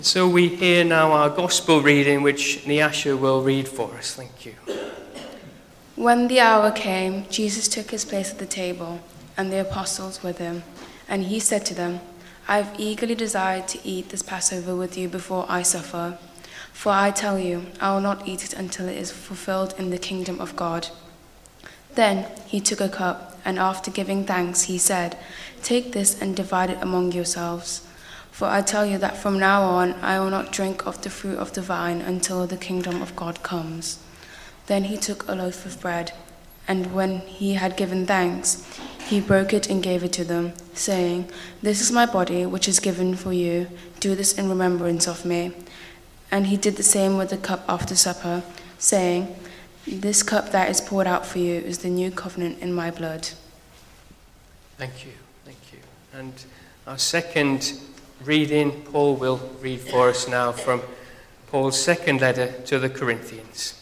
So we hear now our gospel reading, which Nyasha will read for us. Thank you. When the hour came, Jesus took his place at the table, and the apostles with him. And he said to them, I have eagerly desired to eat this Passover with you before I suffer. For I tell you, I will not eat it until it is fulfilled in the kingdom of God. Then he took a cup, and after giving thanks, he said, Take this and divide it among yourselves. For I tell you that from now on I will not drink of the fruit of the vine until the kingdom of God comes. Then he took a loaf of bread, and when he had given thanks, he broke it and gave it to them, saying, This is my body, which is given for you. Do this in remembrance of me. And he did the same with the cup after supper, saying, This cup that is poured out for you is the new covenant in my blood. Thank you. Thank you. And our second reading, Paul will read for us now from Paul's second letter to the Corinthians.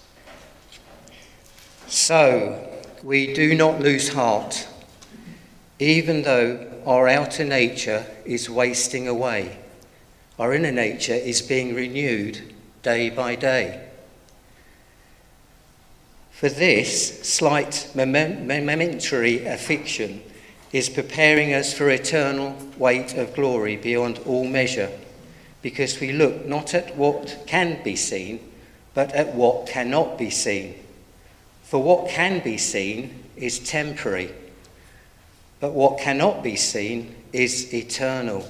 So, we do not lose heart, even though our outer nature is wasting away. Our inner nature is being renewed day by day. For this slight momentary affliction is preparing us for eternal weight of glory beyond all measure, because we look not at what can be seen, but at what cannot be seen. For what can be seen is temporary, but what cannot be seen is eternal.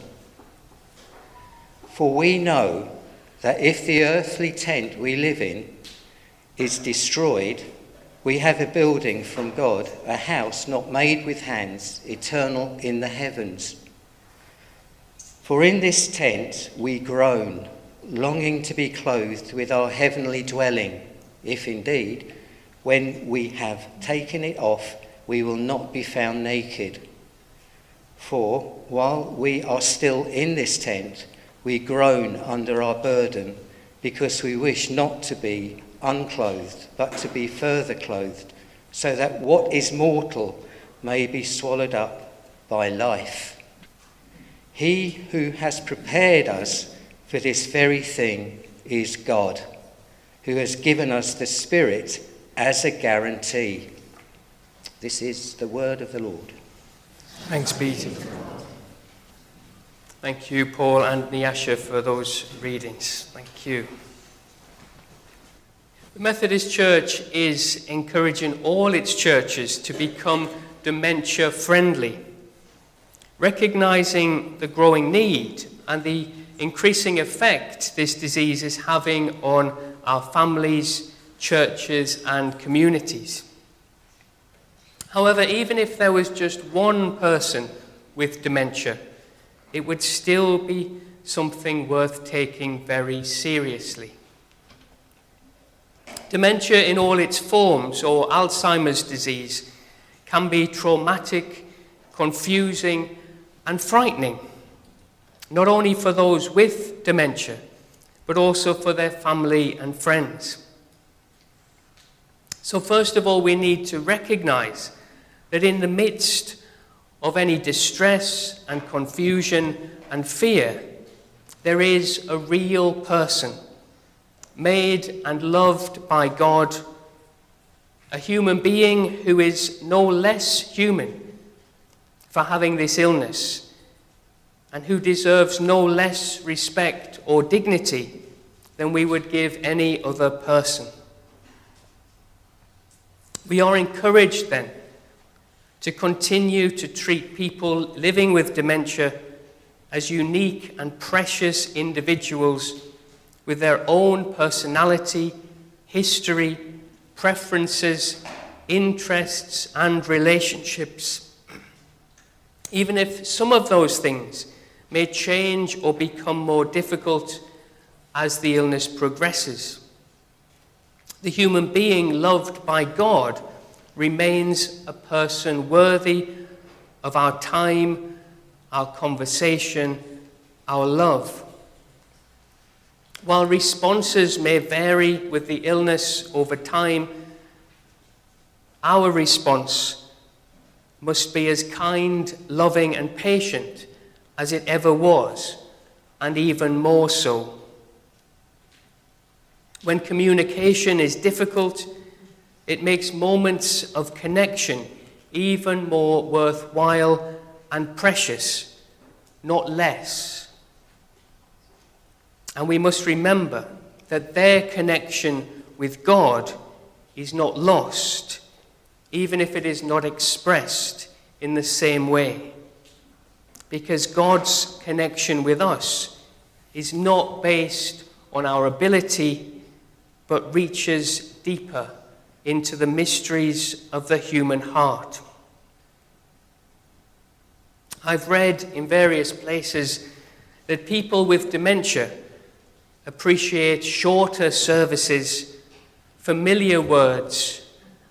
For we know that if the earthly tent we live in is destroyed, we have a building from God, a house not made with hands, eternal in the heavens. For in this tent we groan, longing to be clothed with our heavenly dwelling, if indeed, when we have taken it off, we will not be found naked. For while we are still in this tent, we groan under our burden, because we wish not to be unclothed, but to be further clothed, so that what is mortal may be swallowed up by life. He who has prepared us for this very thing is God, who has given us the Spirit as a guarantee. This is the word of the Lord. Thanks be to God. Thank you, Paul and Nyasha, for those readings. Thank you. The Methodist Church is encouraging all its churches to become dementia friendly, recognizing the growing need and the increasing effect this disease is having on our families, churches, and communities. However, even if there was just one person with dementia, it would still be something worth taking very seriously. Dementia in all its forms, or Alzheimer's disease, can be traumatic, confusing, and frightening, not only for those with dementia, but also for their family and friends. So first of all, we need to recognize that in the midst of any distress and confusion and fear, there is a real person, made and loved by God, a human being who is no less human for having this illness, and who deserves no less respect or dignity than we would give any other person. We are encouraged then to continue to treat people living with dementia as unique and precious individuals with their own personality, history, preferences, interests, and relationships, even if some of those things may change or become more difficult as the illness progresses. The human being loved by God remains a person worthy of our time, our conversation, our love. While responses may vary with the illness over time, our response must be as kind, loving, and patient as it ever was, and even more so. When communication is difficult, it makes moments of connection even more worthwhile and precious, not less. And we must remember that their connection with God is not lost, even if it is not expressed in the same way. Because God's connection with us is not based on our ability, but reaches deeper into the mysteries of the human heart. I've read in various places that people with dementia appreciate shorter services, familiar words,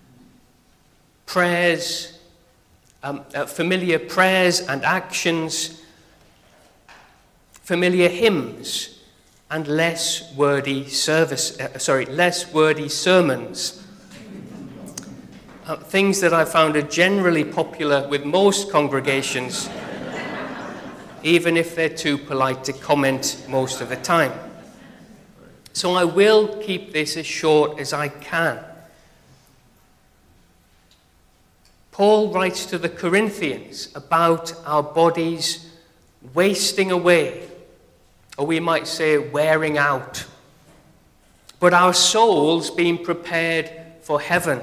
prayers, familiar prayers and actions, familiar hymns, and less wordy sermons. Things that I found are generally popular with most congregations, even if they're too polite to comment most of the time. So I will keep this as short as I can. Paul writes to the Corinthians about our bodies wasting away, or we might say wearing out, but our souls being prepared for heaven.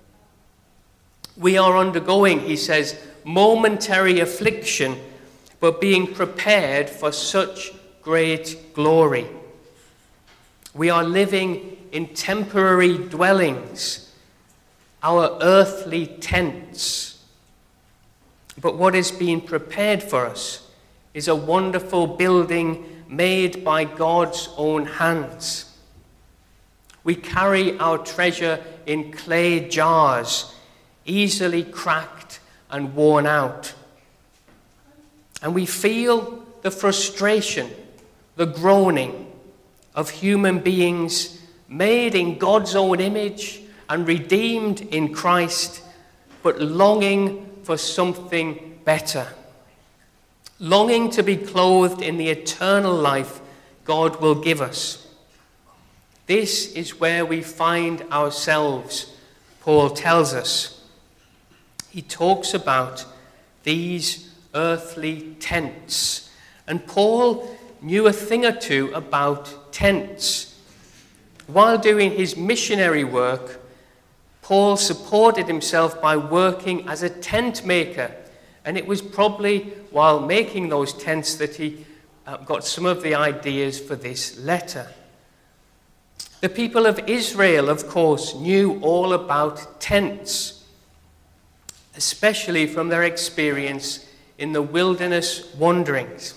We are undergoing, he says, momentary affliction, but being prepared for such great glory. We are living in temporary dwellings, our earthly tents. But what is being prepared for us is a wonderful building made by God's own hands. We carry our treasure in clay jars, easily cracked and worn out. And we feel the frustration, the groaning of human beings made in God's own image and redeemed in Christ, but longing for something better. Longing to be clothed in the eternal life God will give us. This is where we find ourselves, Paul tells us. He talks about these earthly tents. And Paul knew a thing or two about tents. While doing his missionary work, Paul supported himself by working as a tent maker. And it was probably while making those tents that he got some of the ideas for this letter. The people of Israel, of course, knew all about tents, especially from their experience in the wilderness wanderings.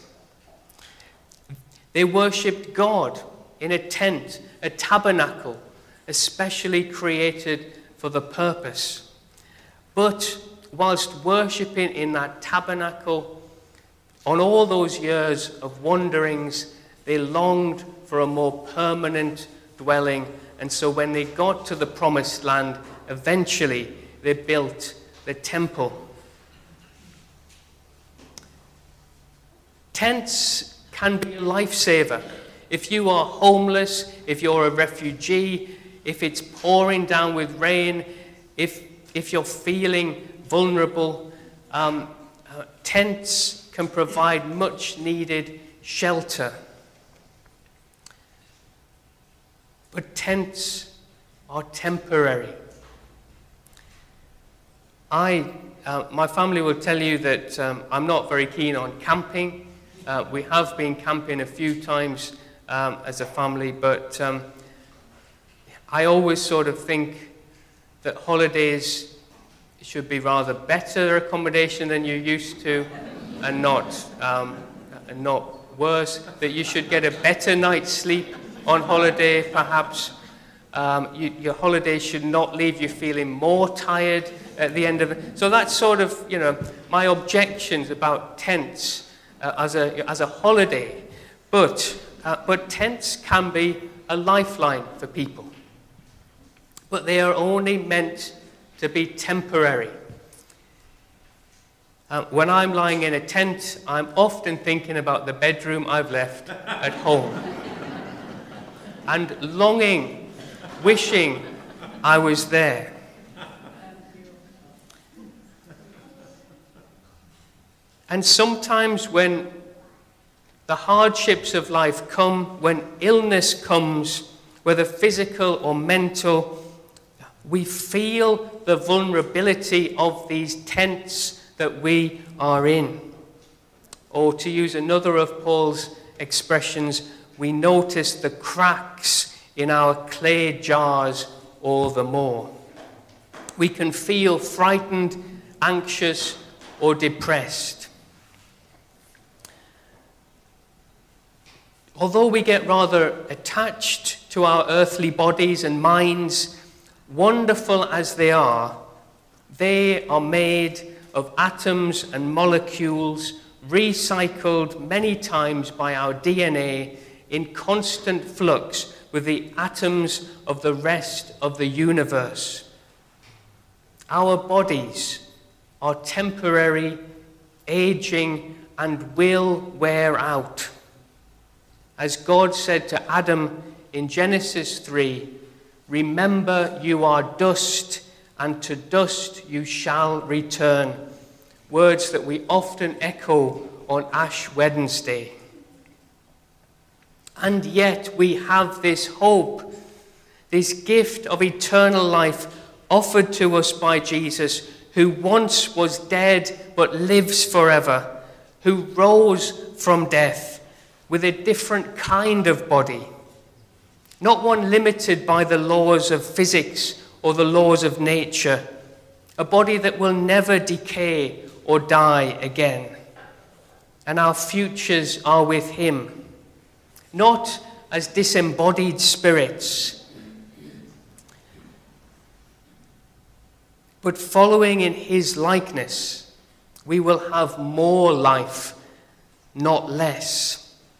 They worshipped God in a tent, a tabernacle, especially created for the purpose. But whilst worshipping in that tabernacle, on all those years of wanderings, they longed for a more permanent dwelling. And so when they got to the promised land, eventually they built the temple. Tents can be a lifesaver. If you are homeless, if you're a refugee, if it's pouring down with rain, if you're feeling vulnerable, tents can provide much needed shelter. But tents are temporary. My family will tell you that I'm not very keen on camping. We have been camping a few times as a family, but I always sort of think that holidays should be rather better accommodation than you're used to, and not worse. That you should get a better night's sleep on holiday, perhaps. Your holiday should not leave you feeling more tired at the end of it. So that's sort of, my objections about tents as a holiday. But tents can be a lifeline for people. But they are only meant to be temporary. When I'm lying in a tent, I'm often thinking about the bedroom I've left at home. and longing, wishing I was there. And sometimes when the hardships of life come, when illness comes, whether physical or mental, we feel the vulnerability of these tents that we are in. Or to use another of Paul's expressions, we notice the cracks in our clay jars all the more. We can feel frightened, anxious, or depressed. Although we get rather attached to our earthly bodies and minds, wonderful as they are made of atoms and molecules recycled many times by our DNA in constant flux with the atoms of the rest of the universe. Our bodies are temporary, aging, and will wear out. As God said to Adam in Genesis 3, "Remember, you are dust, and to dust you shall return." Words that we often echo on Ash Wednesday. And yet we have this hope, this gift of eternal life offered to us by Jesus, who once was dead but lives forever, who rose from death with a different kind of body, not one limited by the laws of physics or the laws of nature, a body that will never decay or die again. And our futures are with him, not as disembodied spirits, but following in his likeness, we will have more life, not less.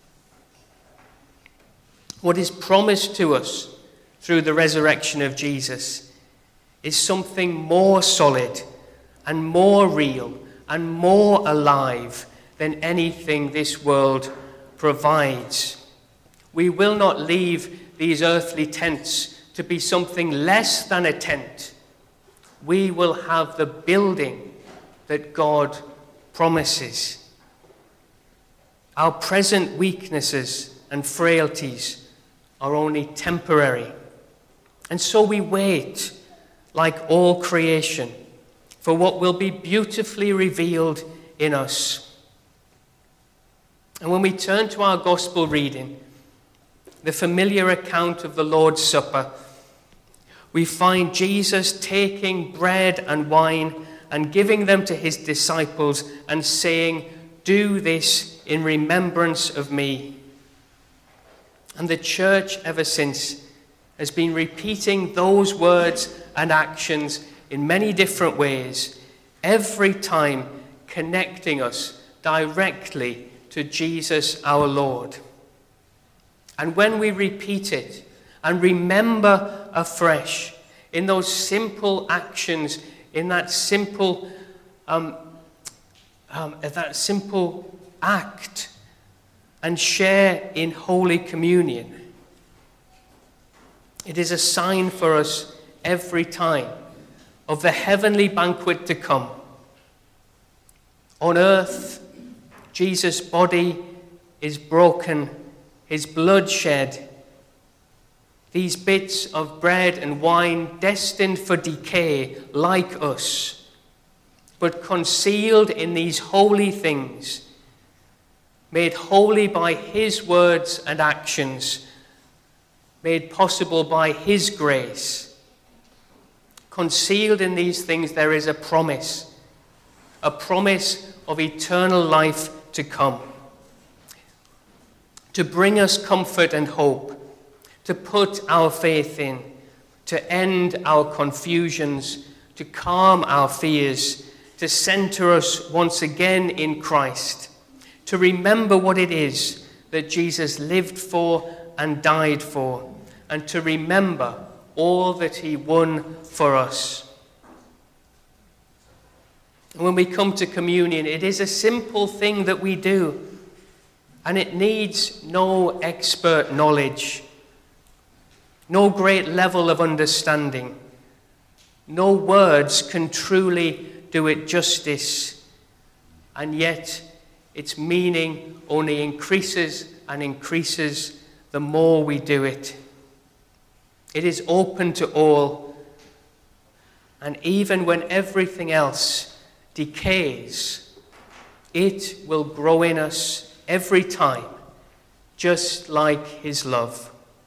What is promised to us through the resurrection of Jesus is something more solid and more real and more alive than anything this world provides. We will not leave these earthly tents to be something less than a tent. We will have the building that God promises. Our present weaknesses and frailties are only temporary. And so we wait, like all creation, for what will be beautifully revealed in us. And when we turn to our gospel reading, the familiar account of the Lord's Supper, we find Jesus taking bread and wine and giving them to his disciples and saying, "Do this in remembrance of me." And the church ever since has been repeating those words and actions in many different ways, every time connecting us directly to Jesus our Lord. And when we repeat it and remember afresh in those simple actions, in that simple act, and share in Holy Communion, it is a sign for us every time of the heavenly banquet to come. On earth, Jesus' body is broken, his blood shed. These bits of bread and wine destined for decay like us, but concealed in these holy things, made holy by his words and actions, made possible by his grace. Concealed in these things there is a promise of eternal life to come, to bring us comfort and hope, to put our faith in, to end our confusions, to calm our fears, to center us once again in Christ, to remember what it is that Jesus lived for and died for, and to remember all that he won for us. And when we come to communion, it is a simple thing that we do, and it needs no expert knowledge. no great level of understanding. No words can truly do it justice, and yet its meaning only increases and increases the more we do it. It is open to all, and even when everything else decays, it will grow in us every time, just like his love.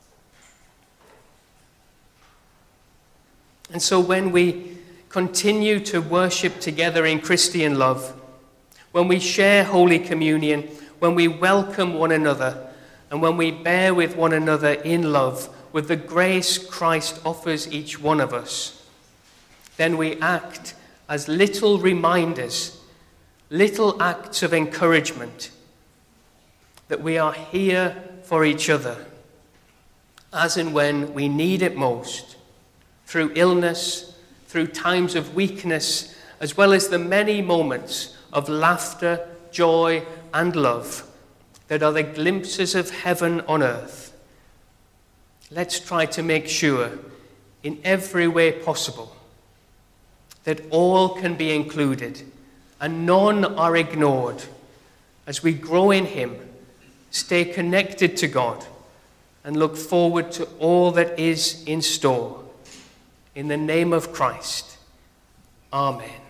And so when we continue to worship together in Christian love, when we share Holy Communion, when we welcome one another, and when we bear with one another in love, with the grace Christ offers each one of us, then we act as little reminders, little acts of encouragement, that we are here for each other, as and when we need it most, through illness, through times of weakness, as well as the many moments of laughter, joy, and love that are the glimpses of heaven on earth. Let's try to make sure, in every way possible, that all can be included and none are ignored as we grow in him, stay connected to God, and look forward to all that is in store. In the name of Christ, amen.